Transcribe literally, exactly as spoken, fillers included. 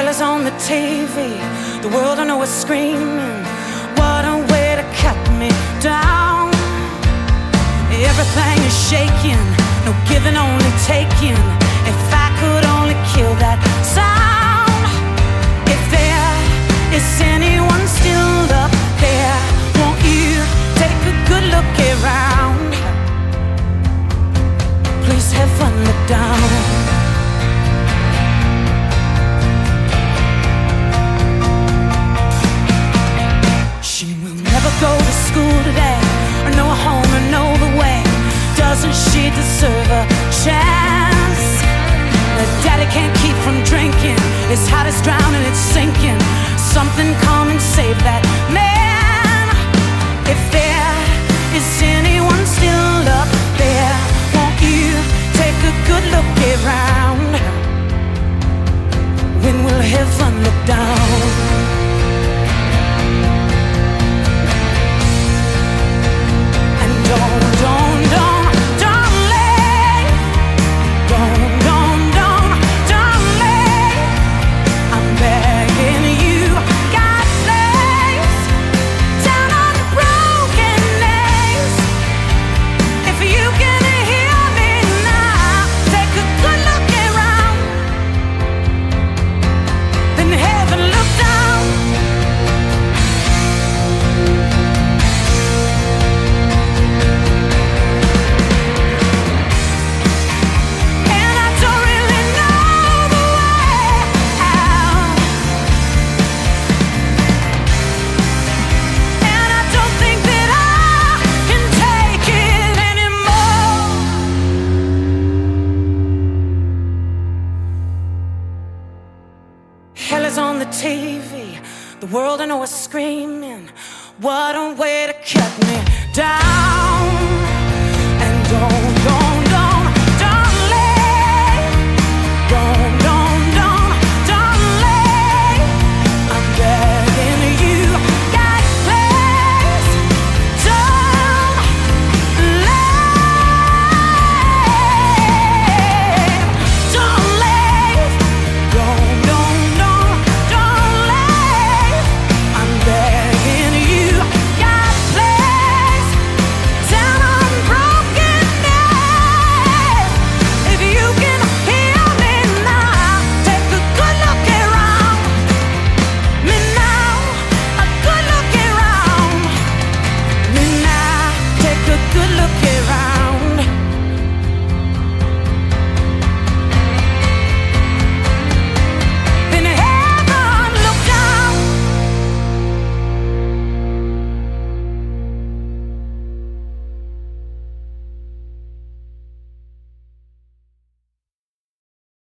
is on the T V. The world I know is screaming. What a way to cut me down. Everything is shaking, no giving, only taking. If I could only kill that sound. If there is anyone still up there, won't you take a good look around? Please heaven look down. Never go to school today, or know a home, or know the way. Doesn't she deserve a chance? The daddy can't keep from drinking. His heart is drowning, it's sinking. Something come and save that man. If there is anyone still up there, won't you take a good look around? When will heaven look down? Don't, don't, don't, don't leave. Don't, don't, don't, don't leave. I'm begging you, God please. Down on the broken knees. If you can hear me now, take a good look around. Then heaven look down. On the T V, the world I know is screaming. What a way to kill.